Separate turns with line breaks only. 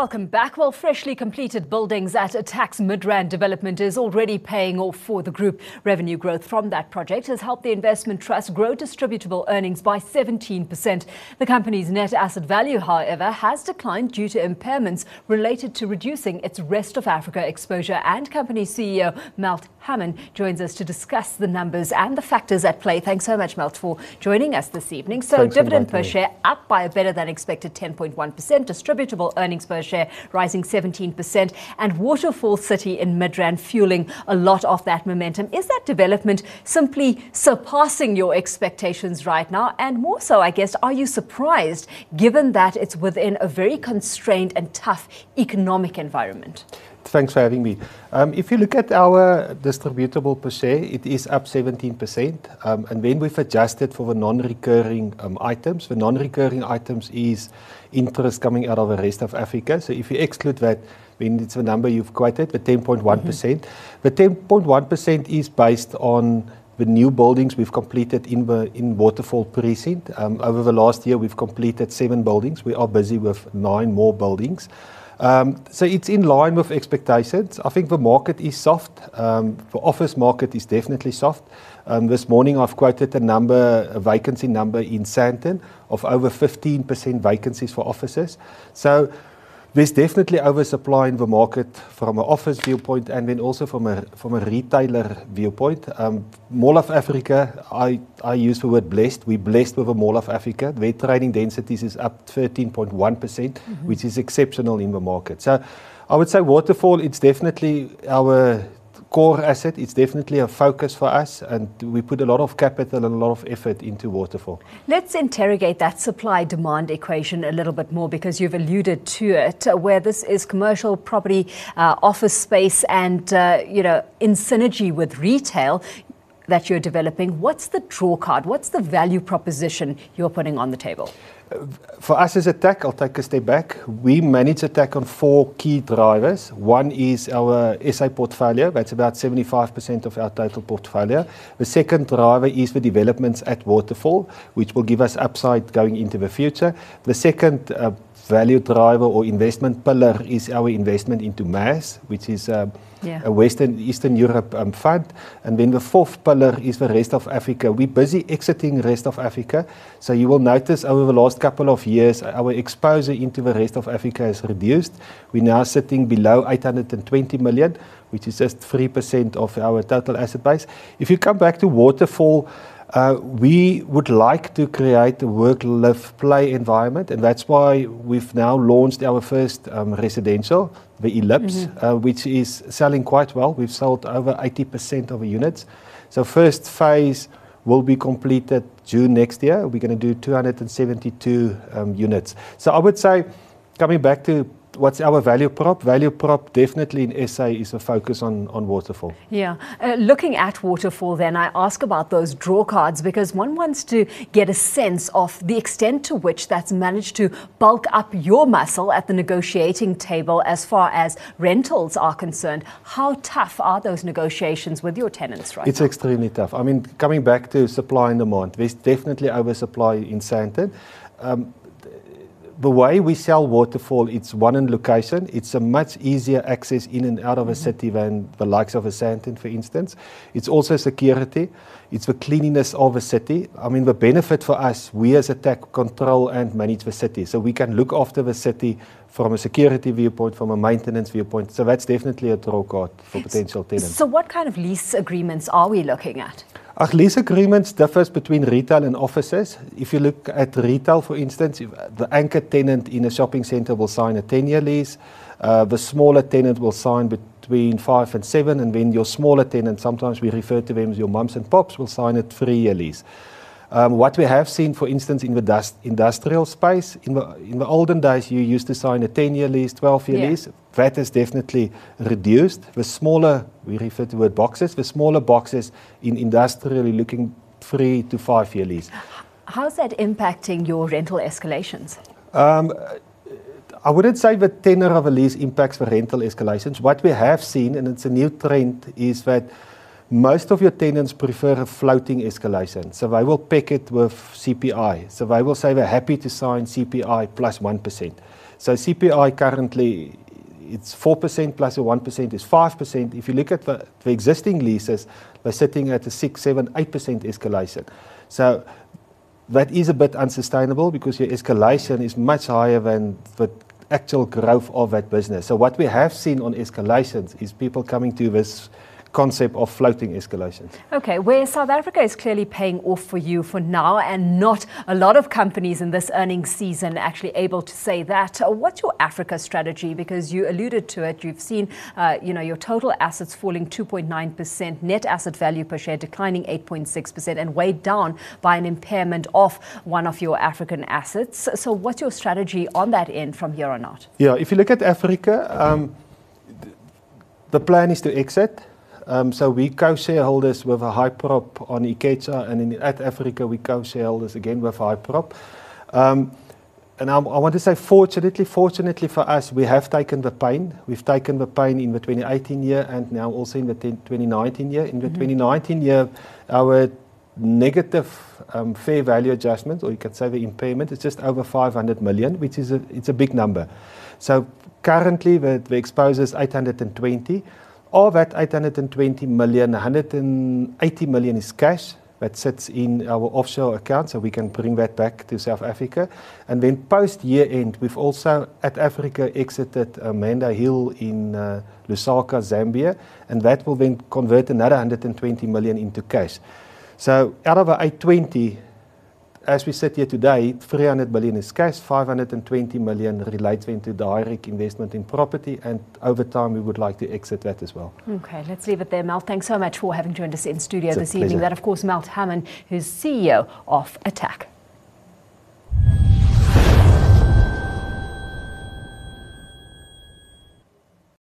Welcome back. Well, freshly completed buildings at Tax Midrand development is already paying off for the group. Revenue growth from that project has helped the investment trust grow distributable earnings by 17%. The company's net asset value, however, has declined due to impairments related to reducing its rest of Africa exposure. And company CEO Melt Hammond joins us to discuss the numbers and the factors at play. Thanks so much, Melt, for joining us this evening. So dividend per share up by a better than expected 10.1%, distributable earnings per share rising 17%, and Waterfall City in Midrand fueling a lot of that momentum. Is that development simply surpassing your expectations right now? And more so, I guess, are you surprised given that it's within a very constrained and tough economic environment?
Thanks for having me. If you look at our distributable per share, it is up 17%. And when we've adjusted for the non-recurring items, the non-recurring items is interest coming out of the rest of Africa. So if you exclude that, then it's the number you've quoted, the 10.1%. The 10.1% is based on the new buildings we've completed in Waterfall Precinct. Over the last year, we've completed 7 buildings. We are busy with 9 more buildings. So it's in line with expectations. I think the market is soft. The office market is definitely soft. This morning I've quoted a vacancy number in Sandton of over 15% vacancies for offices. So there's definitely oversupply in the market from an office viewpoint and then also from a retailer viewpoint. Mall of Africa, I use the word blessed. We're blessed with a Mall of Africa. Their trading densities is up 13.1%, which is exceptional in the market. So I would say Waterfall, it's definitely our core asset. It's definitely a focus for us, and we put a lot of capital and a lot of effort into Waterfall. Let's
interrogate that supply-demand equation a little bit more, because you've alluded to it, where this is commercial property, office space, and in synergy with retail that you're developing. What's the draw card? What's the value proposition you're putting on the table?
For us as a TAC, I'll take a step back. We manage a TAC on 4 key drivers. One is our SA portfolio. That's about 75% of our total portfolio. The second driver is the developments at Waterfall, which will give us upside going into the future. The second value driver or investment pillar is our investment into MAS, which is a Eastern Europe fund. And then the fourth pillar is the rest of Africa. We're busy exiting rest of Africa. So you will notice over the last couple of years, our exposure into the rest of Africa has reduced. We're now sitting below 820 million, which is just 3% of our total asset base. If you come back to Waterfall, we would like to create a work-live-play environment, and that's why we've now launched our first residential, the Ellipse, which is selling quite well. We've sold over 80% of the units. So first phase will be completed June next year. We're going to do 272 units. So I would say, coming back to what's our value prop? Value prop definitely in SA is a focus on Waterfall.
Yeah. Looking at Waterfall then, I ask about those draw cards, because one wants to get a sense of the extent to which that's managed to bulk up your muscle at the negotiating table as far as rentals are concerned. How tough are those negotiations with your tenants right now?
It's extremely tough. I mean, coming back to supply and demand, there's definitely oversupply in Sandton. The way we sell Waterfall, it's one in location. It's a much easier access in and out of a city than the likes of a Sandton, for instance. It's also security. It's the cleanliness of a city. I mean, the benefit for us, we as a TAC control and manage the city. So we can look after the city from a security viewpoint, from a maintenance viewpoint. So that's definitely a draw card for potential tenants.
So what kind of lease agreements are we looking at?
Lease agreements differs between retail and offices. If you look at retail, for instance, the anchor tenant in a shopping centre will sign a 10-year lease. The smaller tenant will sign between 5 and 7, and then your smaller tenant, sometimes we refer to them as your mums and pops, will sign a 3-year lease. What we have seen, for instance, in the industrial space, in the olden days, you used to sign a 10-year lease, 12-year lease. That has definitely reduced. The smaller, we refer to word boxes, the smaller boxes in industrial, you're looking 3 to 5-year lease.
How's that impacting your rental escalations?
I wouldn't say the tenor of a lease impacts the rental escalations. What we have seen, and it's a new trend, is that most of your tenants prefer a floating escalation. So they will pick it with CPI. So they will say they're happy to sign CPI plus 1%. So CPI currently, it's 4% plus a 1% is 5%. If you look at the existing leases, they're sitting at a 6, 7, 8% escalation. So that is a bit unsustainable because your escalation is much higher than the actual growth of that business. So what we have seen on escalations is people coming to this concept of floating escalations.
Okay, where South Africa is clearly paying off for you for now, and not a lot of companies in this earnings season actually able to say that. What's your Africa strategy? Because you alluded to it, you've seen your total assets falling 2.9%, net asset value per share declining 8.6%, and weighed down by an impairment of one of your African assets. So what's your strategy on that end from here on out?
Yeah, if you look at Africa, the plan is to exit. So we co-shareholders with a Hyprop on Ikecha, and at Africa we co-shareholders again with Hyprop. And I want to say fortunately for us, we have taken the pain. We've taken the pain in the 2018 year and now also in the 2019 year. In the 2019 year, our negative fair value adjustment, or you can say the impairment, is just over 500 million, which is it's a big number. So currently the exposure is 820. Of that 820 million, 180 million is cash that sits in our offshore account, so we can bring that back to South Africa. And then post year end, we've also at Africa exited Amanda Hill in Lusaka, Zambia, and that will then convert another 120 million into cash. So out of the 820, as we sit here today, 300 million is cash, 520 million relates into direct investment in property, and over time we would like to exit that as well.
Okay, let's leave it there. Melt, thanks so much for having joined us in studio this evening.
Pleasure.
That, of course, Melt Hammond, who's CEO of Attacq.